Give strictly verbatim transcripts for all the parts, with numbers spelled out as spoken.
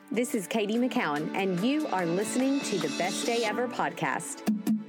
This is Katie McCowan, and you are listening to the Best Day Ever podcast.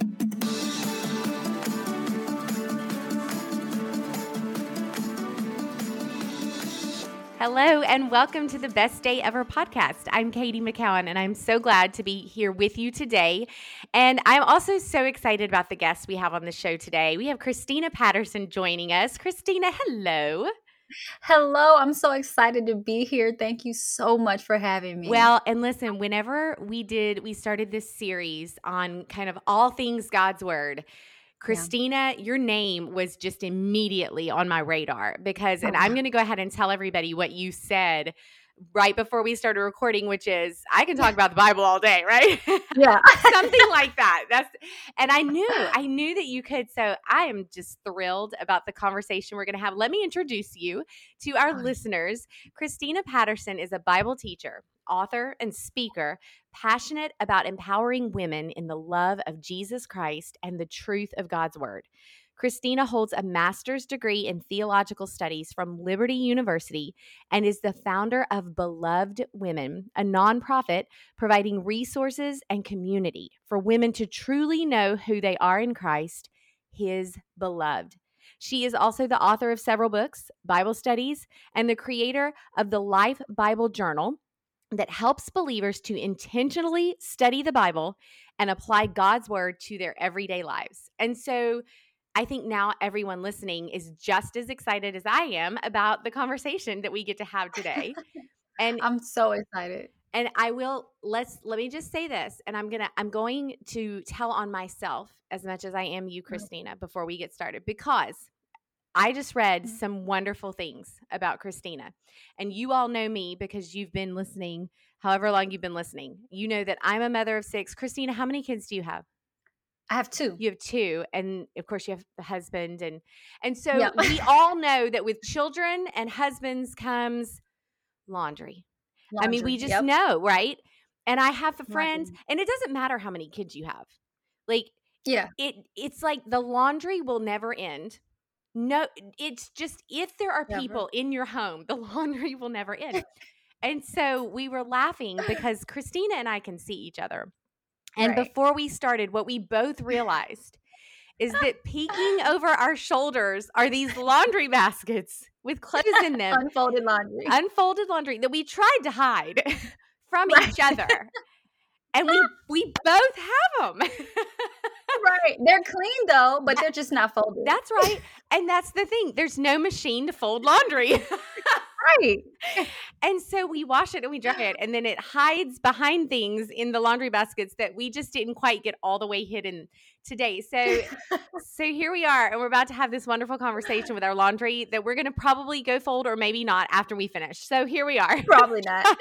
Hello, and welcome to the Best Day Ever podcast. I'm Katie McCowan, and I'm so glad to be here with you today. And I'm also so excited about the guests we have on the show today. We have Christina Patterson joining us. Christina, hello. Hello, I'm so excited to be here. Thank you so much for having me. Well, and listen, whenever we did, we started this series on kind of all things God's Word. Christina, yeah. Your name was just immediately on my radar because, and I'm going to go ahead and tell everybody what you said right before we started recording, which is, I can talk about the Bible all day, right? Yeah. Something like that. That's, and I knew, I knew that you could. So I am just thrilled about the conversation we're going to have. Let me introduce you to our Hi. listeners. Christina Patterson is a Bible teacher, author, and speaker, passionate about empowering women in the love of Jesus Christ and the truth of God's Word. Christina holds a master's degree in theological studies from Liberty University and is the founder of Beloved Women, a nonprofit providing resources and community for women to truly know who they are in Christ, His beloved. She is also the author of several books, Bible studies, and the creator of the Life Bible Journal that helps believers to intentionally study the Bible and apply God's Word to their everyday lives. And so I think now everyone listening is just as excited as I am about the conversation that we get to have today. And I'm so excited. And I will let's let me just say this, and I'm gonna I'm going to tell on myself as much as I am you, Christina, before we get started, because I just read some wonderful things about Christina. And you all know me because you've been listening, however long you've been listening. You know that I'm a mother of six. Christina, how many kids do you have? I have two. You have two, and of course you have a husband, and and so Yep. we all know that with children and husbands comes laundry. Laundry. I mean, we just yep. know, right? And I have friends, Right. and it doesn't matter how many kids you have. Like, yeah, it it's like the laundry will never end. No, it's just if there are Never. people in your home, the laundry will never end. And so we were laughing because Christina and I can see each other. And right. before we started, what we both realized is that peeking over our shoulders are these laundry baskets with clothes in them. Unfolded laundry. Unfolded laundry that we tried to hide from right. each other. And we we both have them. Right. They're clean though, but that, they're just not folded. That's right. And that's the thing. There's no machine to fold laundry. Right. And so we wash it and we dry it, and then it hides behind things in the laundry baskets that we just didn't quite get all the way hidden today. So so here we are, and we're about to have this wonderful conversation with our laundry that we're going to probably go fold or maybe not after we finish. So here we are. Probably not.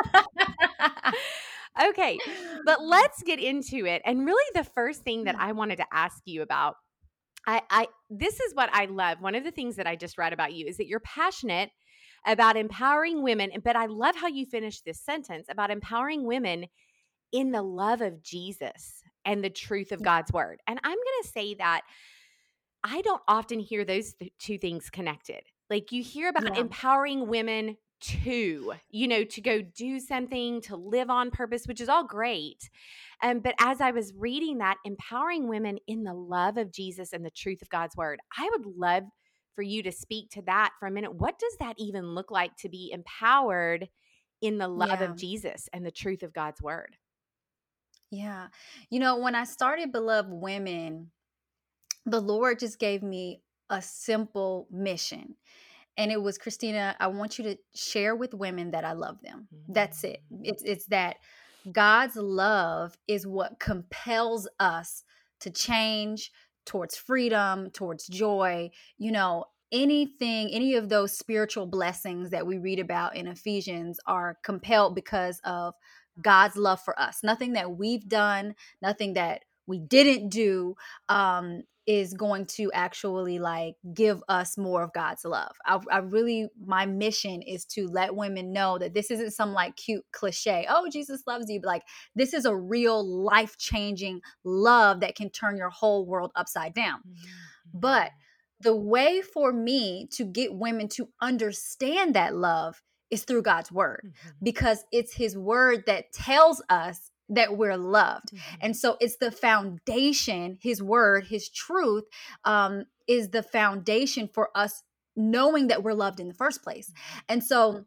Okay, but let's get into it. And really the first thing that I wanted to ask you about, I, I this is what I love. One of the things that I just read about you is that you're passionate about empowering women, but I love how you finished this sentence about empowering women in the love of Jesus and the truth of God's Word. And I'm going to say that I don't often hear those th- two things connected. Like you hear about Yeah. empowering women to, you know, to go do something, to live on purpose, which is all great. Um, but as I was reading that, empowering women in the love of Jesus and the truth of God's Word, I would love for you to speak to that for a minute. What does that even look like to be empowered in the love Yeah. of Jesus and the truth of God's Word? Yeah. You know, when I started Beloved Women, the Lord just gave me a simple mission. And it was, Christina, I want you to share with women that I love them. Mm-hmm. That's it. It's it's that God's love is what compels us to change towards freedom, towards joy, you know, anything, any of those spiritual blessings that we read about in Ephesians are compelled because of God's love for us. Nothing that we've done, nothing that we didn't do, um, is going to actually like give us more of God's love. I, I really, my mission is to let women know that this isn't some like cute cliche. Oh, Jesus loves you. But like, this is a real life-changing love that can turn your whole world upside down. Mm-hmm. But the way for me to get women to understand that love is through God's word, Mhm. because it's his word that tells us that we're loved. Mhm. And so it's the foundation, his word, his truth, um, is the foundation for us knowing that we're loved in the first place. Mhm. And so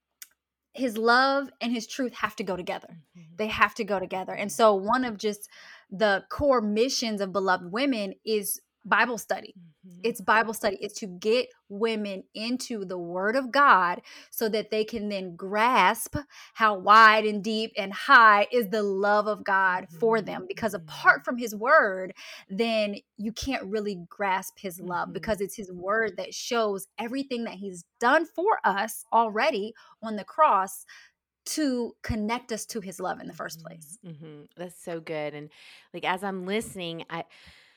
his love and his truth have to go together. Mhm. They have to go together. And Mhm. so one of just the core missions of Beloved Women is Bible study. Mhm. It's Bible study. It's to get women into the word of God so that they can then grasp how wide and deep and high is the love of God for them. Because Mhm. apart from his word, then you can't really grasp his love, Mhm. because it's his word that shows everything that he's done for us already on the cross to connect us to his love in the first place. Mm-hmm. That's so good. And like as I'm listening, I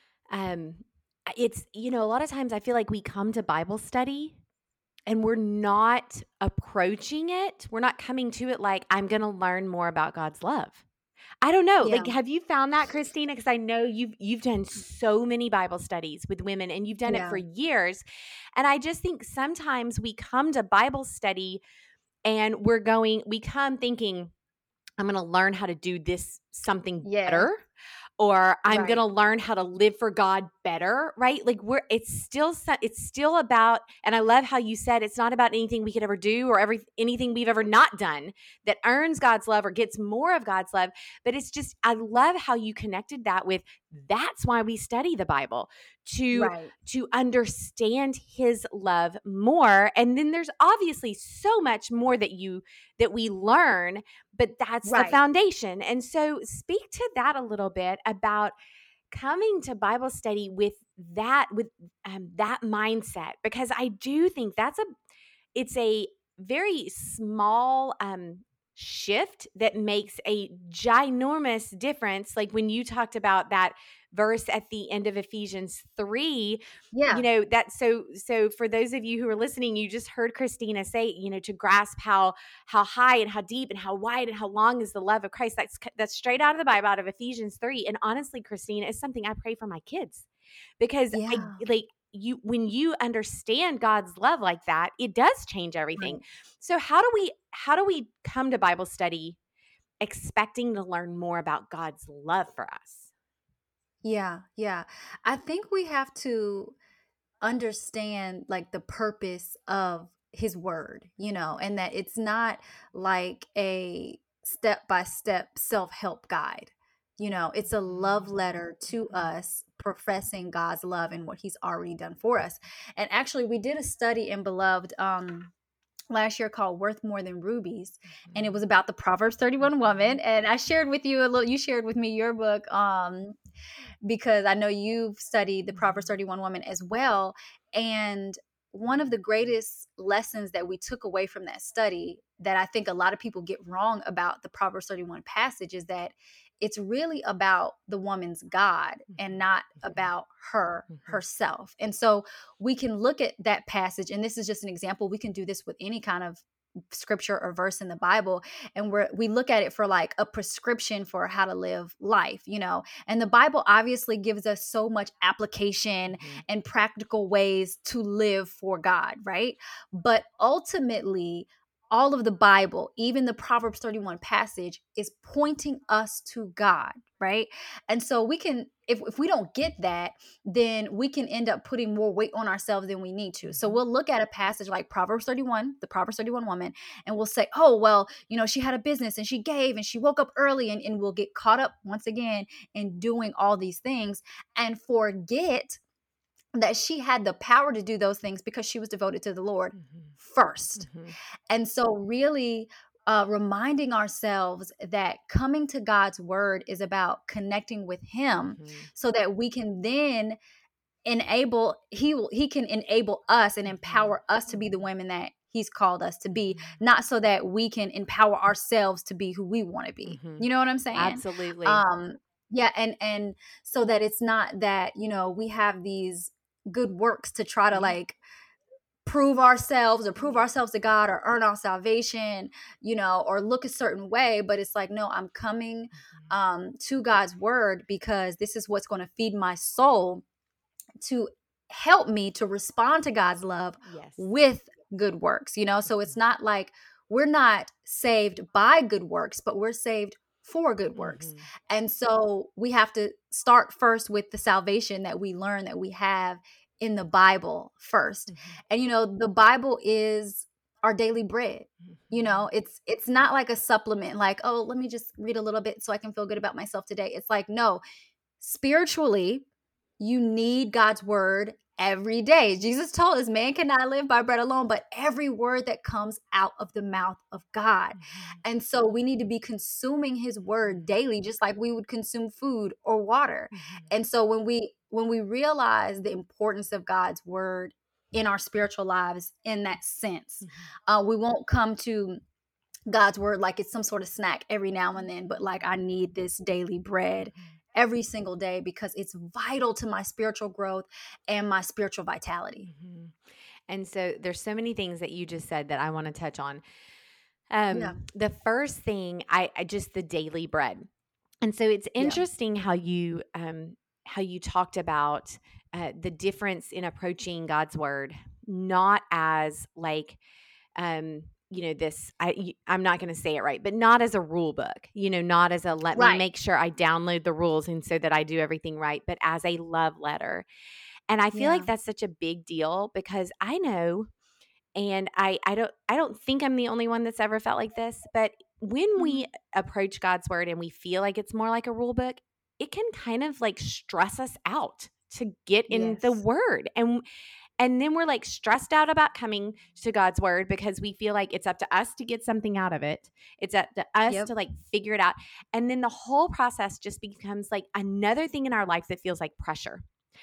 um it's you know, a lot of times I feel like we come to Bible study and we're not approaching it. We're not coming to it like I'm going to learn more about God's love. I don't know. Yeah. Like, have you found that, Christina? Because I know you've you've done so many Bible studies with women, and you've done it Yeah. for years. And I just think sometimes we come to Bible study and we're going, we come thinking, I'm going to learn how to do this something Yes. better, or I'm going Right. to learn how to live for God better, right? Like we're it's still it's still about, and I love how you said it's not about anything we could ever do or every anything we've ever not done that earns God's love or gets more of God's love, but it's just I love how you connected that with that's why we study the Bible, to Right. to understand his love more. And then there's obviously so much more that you that we learn, but that's the Right. foundation. And so speak to that a little bit about coming to Bible study with that with um, that mindset, because I do think that's a it's a very small um shift that makes a ginormous difference. Like when you talked about that verse at the end of Ephesians three, you Yeah. know, that so so for those of you who are listening, you just heard Christina say, you know, to grasp how how high and how deep and how wide and how long is the love of Christ. That's that's straight out of the Bible, out of Ephesians three. And honestly, Christina, is something I pray for my kids, because I Yeah. like you when you understand God's love like that, it does change everything. Right. So how do we how do we come to Bible study expecting to learn more about God's love for us? Yeah. Yeah. I think we have to understand like the purpose of his word, you know, and that it's not like a step by step self help guide. You know, it's a love letter to us professing God's love and what he's already done for us. And actually, we did a study in Beloved um, last year called Worth More Than Rubies. And it was about the Proverbs thirty-one woman. And I shared with you a little, you shared with me your book. Um, because I know you've studied the Proverbs thirty-one woman as well. And one of the greatest lessons that we took away from that study that I think a lot of people get wrong about the Proverbs thirty-one passage is that it's really about the woman's God and not about her herself. And so we can look at that passage, and this is just an example. We can do this with any kind of scripture or verse in the Bible, and we're we look at it for like a prescription for how to live life, you know. And the Bible obviously gives us so much application Mhm. and practical ways to live for God, right? But ultimately, all of the Bible, even the Proverbs thirty-one passage, is pointing us to God, right? And so we can, if, if we don't get that, then we can end up putting more weight on ourselves than we need to. So Mhm. we'll look at a passage like Proverbs thirty-one, the Proverbs thirty-one woman, and we'll say, oh, well, you know, she had a business and she gave and she woke up early, and, and we'll get caught up once again in doing all these things and forget that she had the power to do those things because she was devoted to the Lord Mhm. first. Mhm. And so, really, uh, reminding ourselves that coming to God's word is about connecting with Him, Mhm. so that we can then enable He will He can enable us and empower us to be the women that He's called us to be, not so that we can empower ourselves to be who we want to be. Mhm. You know what I'm saying? Absolutely. Um, yeah, and and so that it's not that, you know, we have these good works to try to Yeah. like prove ourselves or prove Yeah. ourselves to God or earn our salvation, you know, or look a certain way. But it's like, no, I'm coming Mhm. um, to God's word because this is what's going to feed my soul to help me to respond to God's love Yes. with good works, you know? So it's Mhm. not like we're not saved by good works, but we're saved for good works. Mhm. And so we have to start first with the salvation that we learn that we have in the Bible first. Mhm. And you know, the Bible is our daily bread. You Mhm. know, it's it's not like a supplement, like, oh, let me just read a little bit so I can feel good about myself today. It's like, no, spiritually, you need God's word every day. Jesus told us, man cannot live by bread alone, but every word that comes out of the mouth of God. Mhm. And so we need to be consuming his word daily, just like we would consume food or water. Mhm. And so when we when we realize the importance of God's word in our spiritual lives in that sense, Mhm. uh, we won't come to God's word like it's some sort of snack every now and then, but like I need this daily bread Mhm. every single day because it's vital to my spiritual growth and my spiritual vitality. Mhm. And so there's so many things that you just said that I want to touch on. Yeah. Um, the first thing, I, I just the daily bread. And so it's Yeah. interesting how you um how you talked about uh, the difference in approaching God's word, not as like um you know this I y- I'm not going to say it right, but not as a rule book, you know, not as a let me Right. make sure I download the rules and so that I do everything right, but as a love letter. And I feel Yeah. like that's such a big deal because I know, and I I don't I don't think I'm the only one that's ever felt like this, but when we Mhm. approach God's word and we feel like it's more like a rule book, it can kind of like stress us out to get in the Yes. word. And and then we're like stressed out about coming to God's word because we feel like it's up to us to get something out of it. It's up to us Yep. to like figure it out. And then the whole process just becomes like another thing in our life that feels like pressure.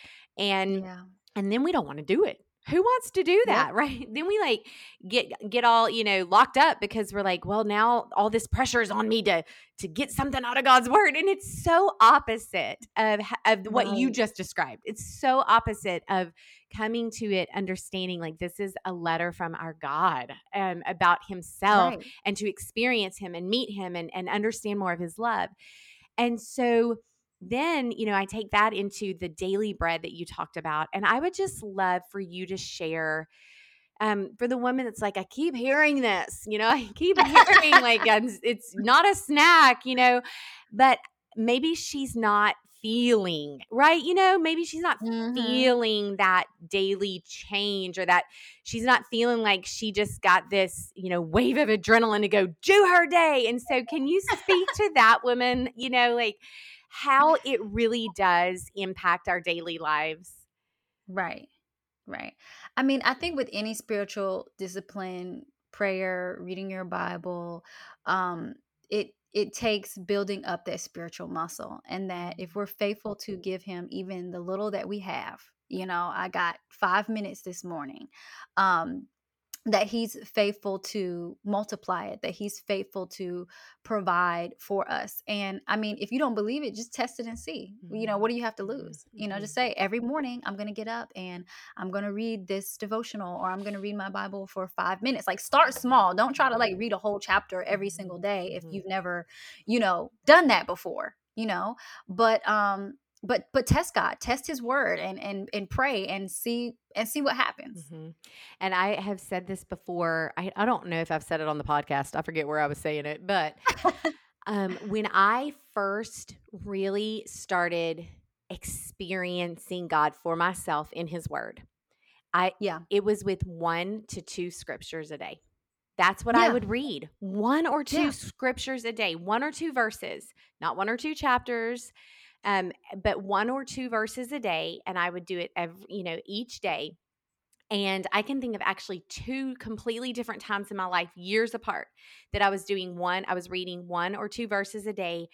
And Yeah. and then we don't want to do it. Who wants to do Yep. that, right? Then we like get get all, you know, locked up because we're like, well, now all this pressure is on me to to get something out of God's word, and it's so opposite of of what you Right. just described. It's so opposite of coming to it understanding like this is a letter from our God um, about himself, Right. and to experience him and meet him and and understand more of his love. And so then, you know, I take that into the daily bread that you talked about. And I would just love for you to share um, for the woman that's like, I keep hearing this, you know, I keep hearing like it's, it's not a snack, you know, but maybe she's not feeling right. You know, maybe she's not Mhm. feeling that daily change, or that she's not feeling like she just got this, you know, wave of adrenaline to go do her day. And so can you speak to that woman, you know, like how it really does impact our daily lives? Right. Right. I mean, I think with any spiritual discipline, prayer, reading your Bible, um, it it takes building up that spiritual muscle, and that if we're faithful to give him even the little that we have, you know, I got five minutes this morning. Um, that he's faithful to multiply it, that he's faithful to provide for us. And I mean, if you don't believe it, just test it and see. You know, Mhm, what do you have to mhm, lose? You know, mhm, just say every morning I'm going to get up and I'm going to read this devotional, or I'm going to read my Bible for five minutes. Like, start small. Don't try to like read a whole chapter every single mhm, day if mhm. you've never, you know, done that before, you know. But um but but test God, test his word, and and and pray and see and see what happens. Mhm. And I have said this before. I, I don't know if I've said it on the podcast. I forget where I was saying it. But um, when I first really started experiencing God for myself in his word, I Yeah. it was with one to two scriptures a day. That's what I Yeah. would read. One or two Yeah. scriptures a day, one or two verses, not one or two chapters, um, but one or two verses a day. And I would do it every, you know, each day. And I can think of actually two completely different times in my life, years apart, that I was doing one, I was reading one or two verses a day,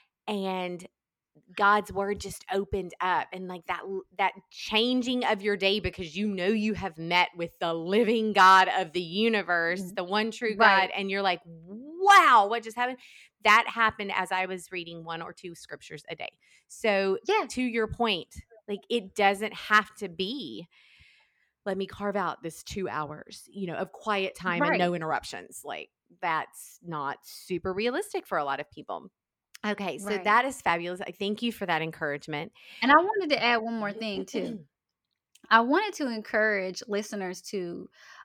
and God's word just opened up, and like that that changing of your day because you know you have met with the living God of the universe, Mm, the one true God, right. and you're like, "Wow, what just happened?" That happened as I was reading one or two scriptures a day. So, Yeah. to your point, like it doesn't have to be let me carve out this two hours, you know, of quiet time and Right. no interruptions. Like that's not super realistic for a lot of people. Okay, so Right. that is fabulous. I thank you for that encouragement. And I wanted to add one more thing too. I wanted to encourage listeners to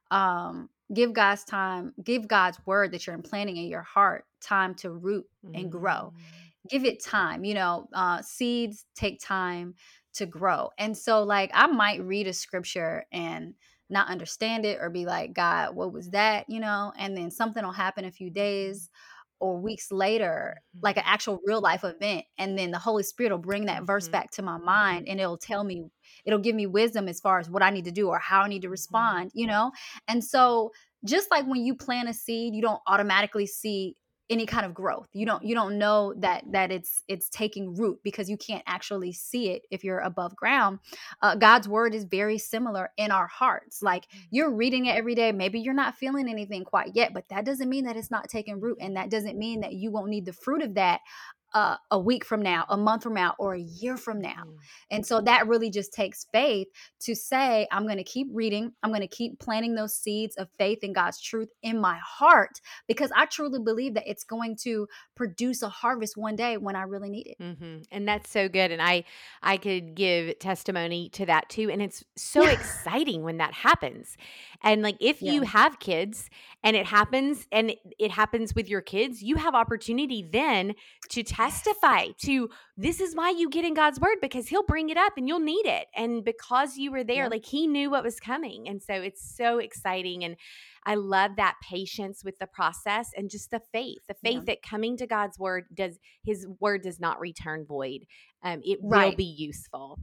um, give God's time, give God's word that you're implanting in your heart time to root and grow. Mm. Give it time. You know, uh, seeds take time to grow. And so, like, I might read a scripture and not understand it or be like, God, what was that? You know, and then something will happen a few days or weeks later, like an Mhm. actual real life event. And then the Holy Spirit will bring that verse Mhm. back to my mind and it'll tell me, it'll give me wisdom as far as what I need to do or how I need to Mhm. respond, you know? And so, just like when you plant a seed, you don't automatically see any kind of growth. You don't you don't know that that it's it's taking root because you can't actually see it if you're above ground. Uh, God's word is very similar in our hearts. Like, Mhm. you're reading it every day. Maybe you're not feeling anything quite yet, but that doesn't mean that it's not taking root, and Mhm. that doesn't mean that you won't need the fruit of that uh, a week from now, a month from now, or a year from now. Mhm. And so that really just takes faith to say, I'm going to keep reading. I'm going to keep planting those seeds of faith in God's truth in my heart because I truly believe that it's going to produce a harvest one day when I really need it. Mhm. And that's so good, and I I could give testimony to that too, and it's so exciting when that happens. And, like, if Yeah. you have kids and it happens and it it happens with your kids, you have opportunity then to Yes. testify to, "This is why you get in God's word because he'll bring it up and you'll need it." And because you were there, Yep. like, he knew what was coming, and so it's so exciting, and I love that patience with the process and just the faith, the Yeah. faith that coming to God's word does his word does not return void. Um, it will Right. be useful.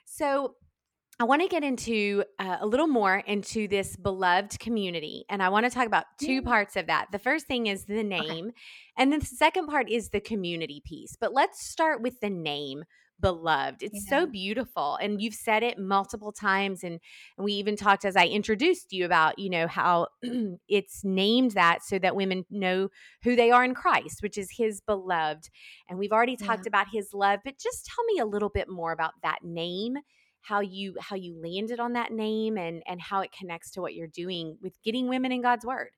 So I want to get into uh, a little more into this beloved community. And I want to talk about two Yeah. parts of that. The first thing is the Okay. name, and then the second part is the community piece. But let's start with the name. Beloved. It's so Yeah. beautiful. And you've said it multiple times. And, and we even talked as I introduced you about, you know, how it's named that so that women know who they are in Christ, which is his beloved. And we've already Yeah. talked about his love, but just tell me a little bit more about that name, how you how you landed on that name, and and how it connects to what you're doing with getting women in God's word.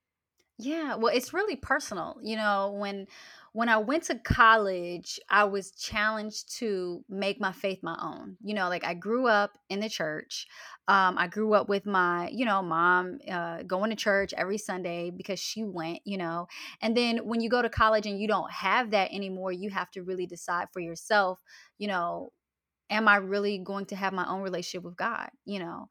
Yeah, well, it's really personal. You know, when when I went to college, I was challenged to make my faith my own. You know, like, I grew up in the church. Um, I grew up with my, you know, mom uh, going to church every Sunday because she went. You know, and then when you go to college and you don't have that anymore, you have to really decide for yourself. You know, am I really going to have my own relationship with God? You know,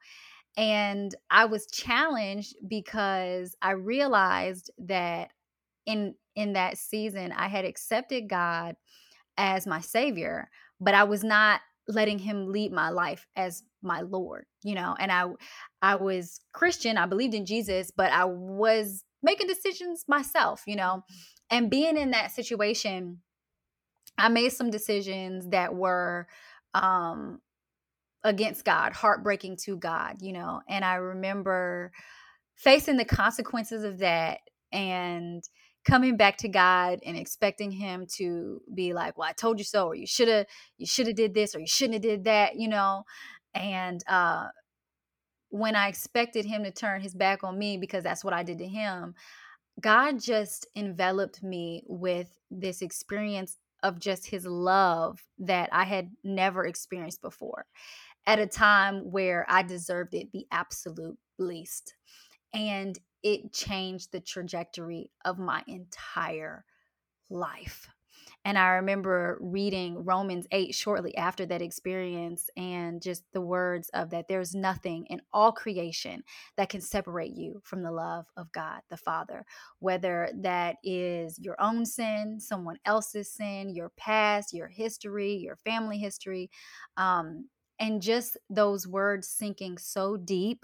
and I was challenged because I realized that in in that season I had accepted God as my savior, but I was not letting him lead my life as my Lord, you know. And I I was Christian, I believed in Jesus, but I was making decisions myself, you know. And being in that situation, I made some decisions that were um against God, heartbreaking to God, you know. And I remember facing the consequences of that and coming back to God and expecting him to be like, "Well, I told you so," or "You should have you should have did this or you shouldn't have did that," you know. And uh when I expected him to turn his back on me because that's what I did to him, God just enveloped me with this experience of just his love that I had never experienced before at a time where I deserved it the absolute least. And it changed the trajectory of my entire life. And I remember reading Romans eight shortly after that experience, and just the words of that there's nothing in all creation that can separate you from the love of God the Father, whether that is your own sin, someone else's sin, your past, your history, your family history. Um, and just those words sinking so deep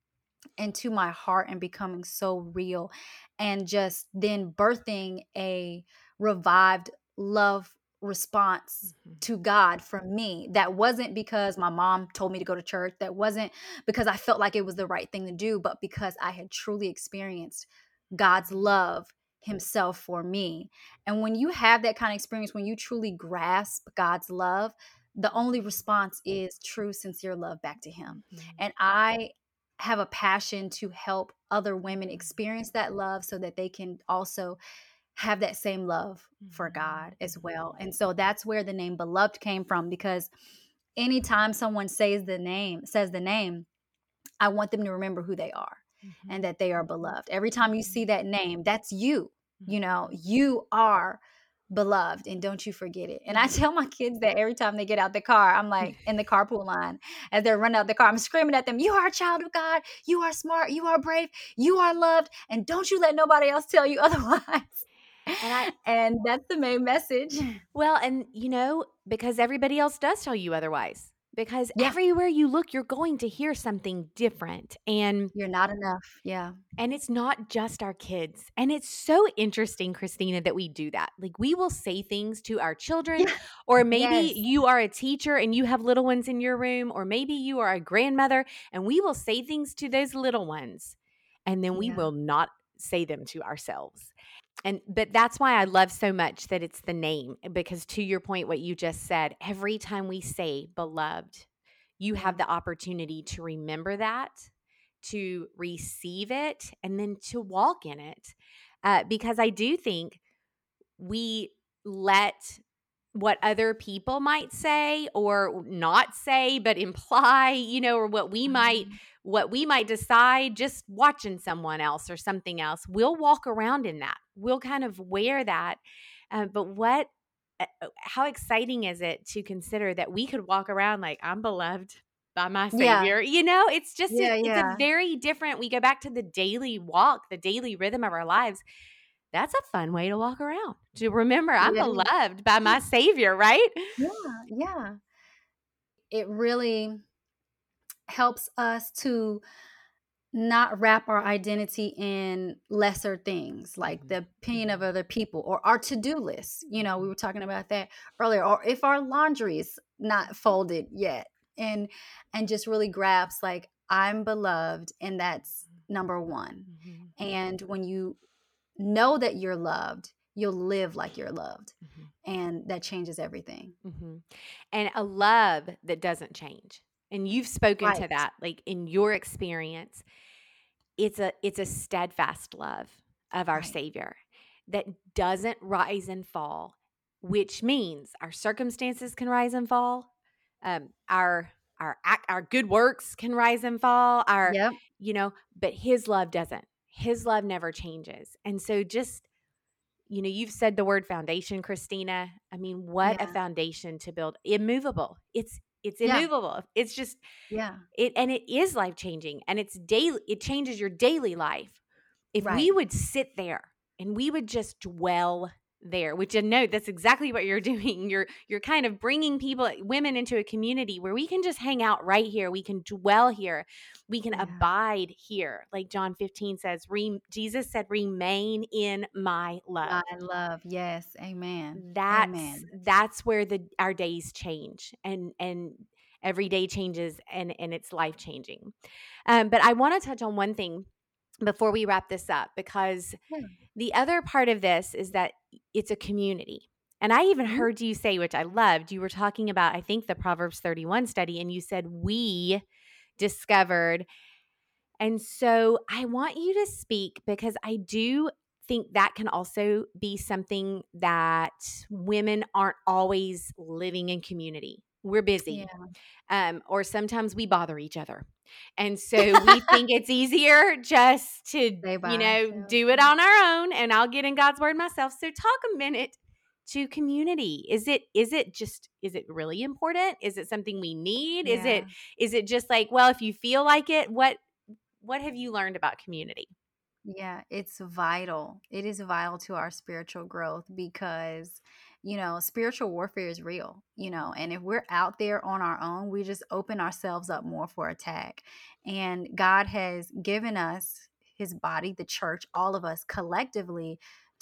into my heart and becoming so real, and just then birthing a revived love response Mhm. to God from me. That wasn't because my mom told me to go to church. That wasn't because I felt like it was the right thing to do, but because I had truly experienced God's love himself for me. And when you have that kind of experience, when you truly grasp God's love, the only response is true, sincere love back to him. Mhm. And I have a passion to help other women Mhm. experience that love so that they can also have that same love for God Mhm. as well. And so that's where the name beloved came from, because anytime someone says the name, says the name, I want them to remember who they are. and Mhm. that they are beloved. Every time you see that name, that's you. You know, Mhm. you are beloved, and don't you forget it. And I Mhm. tell my kids that every time they get out the car, I'm like in the carpool line as they're running out the car, I'm screaming at them, you are a child of God, you are smart, you are brave, you are loved, and don't you let nobody else tell you otherwise. And I And that's the main message. Well, and you know, because everybody else does tell you otherwise. Because Yeah, everywhere you look, you're going to hear something different. And you're not enough. Yeah. and it's not just our kids. And it's so interesting, Christina, that we do that. Like we will say things to our children, Yeah. or maybe Yes. you are a teacher and you have little ones in your room, or maybe you are a grandmother, and we will say things to those little ones, and then we Yeah. will not say them to ourselves. And but that's why I love so much that it's the name, because to your point, what you just said, every time we say beloved, you Yeah. have the opportunity to remember that, to receive it, and then to walk in it. Uh, because I do think we let what other people might say or not say but imply, you know, or what we might Mhm. what we might decide just watching someone else or something else. We'll walk around in that. We'll kind of wear that. Uh, but what uh, uh, how exciting is it to consider that we could walk around like I'm beloved by my Yeah. savior. You know, it's just a, Yeah. it's a Yeah. very different, we go back to the daily walk, the daily rhythm of our lives. That's a fun way to walk around. To remember I'm Yeah, it is. beloved by Yeah. my savior, right? Yeah. Yeah. It really helps us to not wrap our identity in lesser things like Mhm, the opinion of mhm, other people or our to-do list. You know, we mhm, were talking about that earlier. Or if our laundry is not folded yet, and and just really grasp like I'm beloved, and that's number one. mhm, And when you know that you're loved, you'll live like you're loved. mhm, And that changes everything. mhm. And a love that doesn't change. And you've spoken to Right. that, like in your experience, it's a it's a steadfast love of our Right. Savior that doesn't rise and fall, which means our circumstances can rise and fall, um, our our act, our good works can rise and fall, our Yep. you know, but His love doesn't. His love never changes, and so just you know, you've said the word foundation, Christina. I mean, what a Yeah. foundation to build. Immovable. It's it's Yeah. immovable. It's just Yeah. it and it is life changing, and it's daily, it changes your daily life. If Right. we would sit there and we would just dwell there, which I know that's exactly what you're doing. You're you're kind of bringing people, women, into a community where we can just hang out right here. We can dwell here. We can Yeah. abide here. Like John fifteen says, Re, Jesus said, remain in my love. My love. Yes. Amen. That's Amen. that's where the our days change, and and every day changes, and and it's life changing. Um, but I want to touch on one thing before we wrap this up, because Yeah. the other part of this is that it's a community. And I even Mhm. heard you say, which I loved, you were talking about, I think, the Proverbs thirty-one study, and you said, we discovered. And so I want you to speak, because I do think that can also be something that women aren't always living in community. We're busy, Yeah. um, or sometimes we bother each other. And so we think it's easier just to, Stay by you know, ourselves. do it on our own, and I'll get in God's word myself. So talk a minute to community. Is it is it just is it really important? Is it something we need? Is it Yeah. is it just like, well, if you feel like it, what what have you learned about community? Yeah, it's vital. It is vital to our spiritual growth because, you know, spiritual warfare is real, you know, and if we're out there on our own, we just open ourselves up more for attack. And God has given us his body, the church, all of us collectively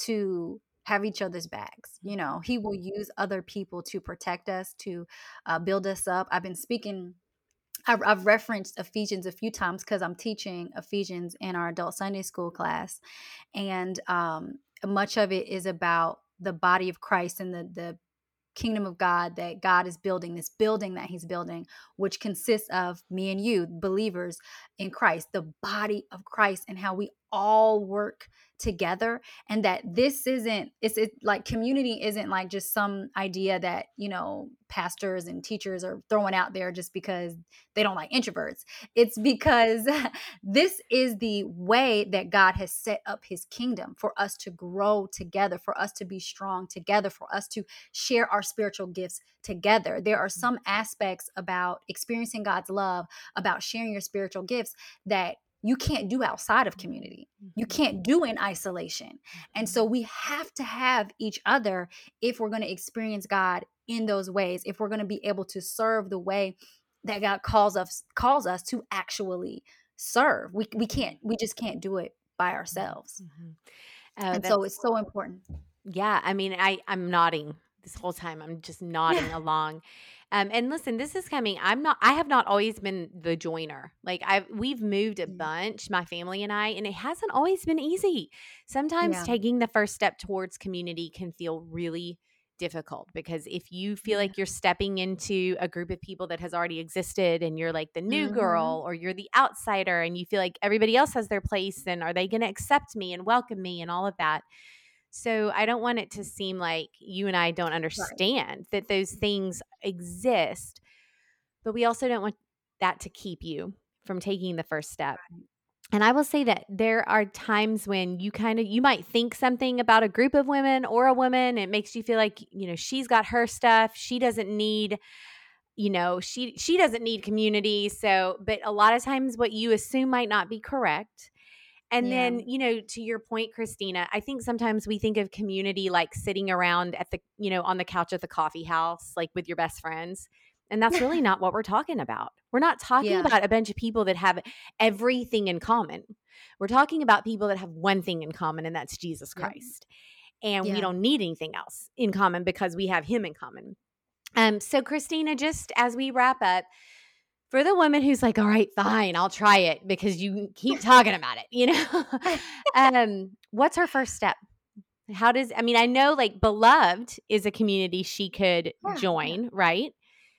to have each other's backs. You know, he will use other people to protect us, to uh, build us up. I've been speaking I've, I've referenced Ephesians a few times because I'm teaching Ephesians in our adult Sunday school class, and um, much of it is about the body of Christ and the the kingdom of God that God is building, this building that He's building, which consists of me and you, believers in Christ, the body of Christ, and how we all work together, and that this isn't it's it, like community isn't like just some idea that, you know, pastors and teachers are throwing out there just because they don't like introverts. It's because this is the way that God has set up his kingdom for us to grow together, for us to be strong together, for us to share our spiritual gifts together. There are some aspects about experiencing God's love, about sharing your spiritual gifts, that you can't do outside of community. You can't do in isolation. And so we have to have each other if we're going to experience God in those ways, if we're going to be able to serve the way that God calls us calls us to actually serve. We we can't we just can't do it by ourselves. Mm-hmm. Oh, And so that's it's so important. yeah. I mean, I I'm nodding this whole time. I'm just nodding along. Um, and listen, this is coming. I'm not. I have not always been the joiner. Like I've we've moved a Yeah. bunch, my family and I, and it hasn't always been easy. Sometimes Yeah. taking the first step towards community can feel really difficult, because if you feel Yeah. like you're stepping into a group of people that has already existed and you're like the new Mhm. girl, or you're the outsider and you feel like everybody else has their place, and are they going to accept me and welcome me and all of that. So I don't want it to seem like you and I don't Right. understand that those things exist, but we also don't want that to keep you from taking the first step. And I will say that there are times when you kind of you might think something about a group of women or a woman, it makes you feel like, you know, she's got her stuff, she doesn't need, you know, she she doesn't need community. So, but a lot of times what you assume might not be correct. And Yeah. then, you know, to your point, Christina, I think sometimes we think of community like sitting around at the, you know, on the couch at the coffee house, like with your best friends. And that's really not what we're talking about. We're not talking Yeah. about a bunch of people that have everything in common. We're talking about people that have one thing in common, and that's Jesus Yep. Christ. And we Yeah. don't need anything else in common because we have him in common. Um, so Christina, just as we wrap up, for the woman who's like, all right, fine, I'll try it because you keep talking about it, you know, um, what's her first step? How does, I mean, I know like Beloved is a community she could Yeah. Yeah. join, right?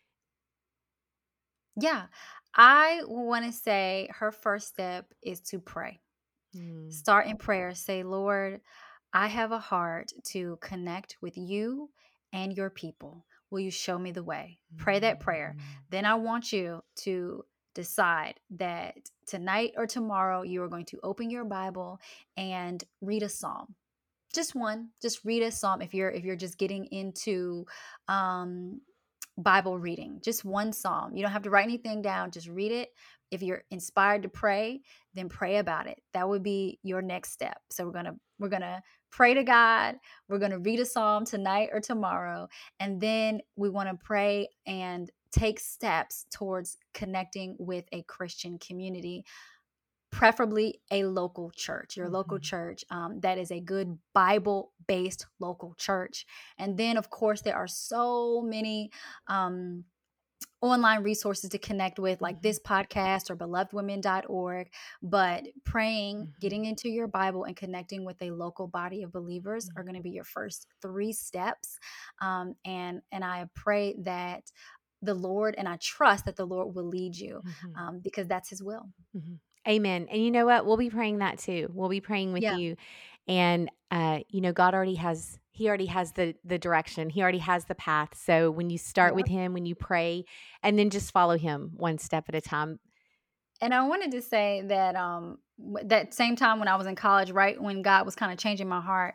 Yeah. I want to say her first step is to pray. Mm. Start in prayer. Say, Lord, I have a heart to connect with you and your people. Will you show me the way? Pray that prayer. Then I want you to decide that tonight or tomorrow you are going to open your Bible and read a psalm. Just one. Just read a psalm if you're if you're just getting into um Bible reading, just one psalm. You don't have to write anything down, just read it. If you're inspired to pray, then pray about it. That would be your next step. So we're going to we're going to pray to God. We're going to read a psalm tonight or tomorrow, and then we want to pray and take steps towards connecting with a Christian community, preferably a local church, your local Mhm. church um, that is a good Bible based local church. And then, of course, there are so many um, online resources to connect with, like Mhm. this podcast or beloved women dot org. But praying, Mhm. getting into your Bible, and connecting with a local body of believers Mhm. are going to be your first three steps. Um, and and I pray that the Lord, and I trust that the Lord will lead you Mhm. um, because that's His will. Mhm. Amen. And you know what? We'll be praying that too. We'll be praying with Yeah. you. And uh, you know, God already has he already has the the direction. He already has the path. So when you start with Yep. him, when you pray, and then just follow him one step at a time. And I wanted to say that um w- that same time when I was in college, right when God was kind of changing my heart,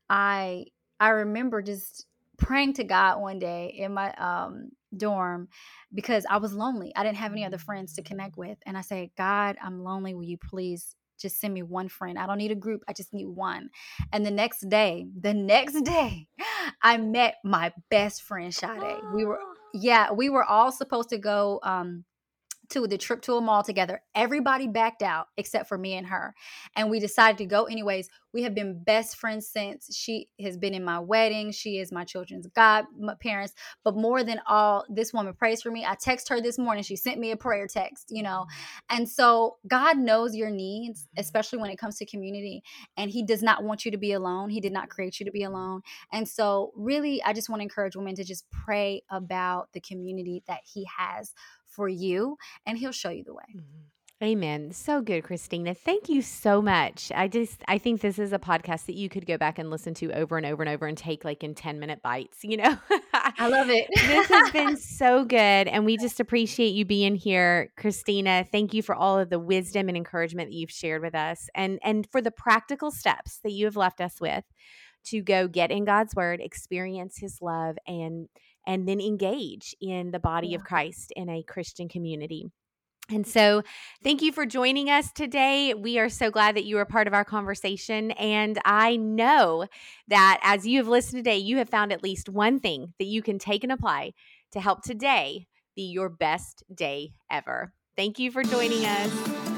I I remember just praying to God one day in my um dorm because I was lonely. I didn't have any other friends to connect with, and I said, God, I'm lonely. Will you please just send me one friend? I don't need a group. I just need one. And the next day, the next day, I met my best friend Sade. We were Oh. yeah, we were all supposed to go um to the trip to a mall together. Everybody backed out except for me and her. And we decided to go anyways. We have been best friends since. She has been in my wedding. She is my children's godparents. But more than all, this woman prays for me. I text her this morning. She sent me a prayer text, you know. And so God knows your needs, especially when it comes to community. And He does not want you to be alone. He did not create you to be alone. And so really, I just want to encourage women to just pray about the community that He has for you, and He'll show you the way. Mhm. Amen. So good, Christina. Thank you so much. I just, I think this is a podcast that you could go back and listen to over and over and over and take like in ten minute bites, you know? I love it. This has been so good. And we just appreciate you being here, Christina. Thank you for all of the wisdom and encouragement that you've shared with us and, and for the practical steps that you have left us with to go get in God's word, experience his love, and, and then engage in the body Yeah. of Christ in a Christian community. And so thank you for joining us today. We are so glad that you are part of our conversation. And I know that as you have listened today, you have found at least one thing that you can take and apply to help today be your best day ever. Thank you for joining us.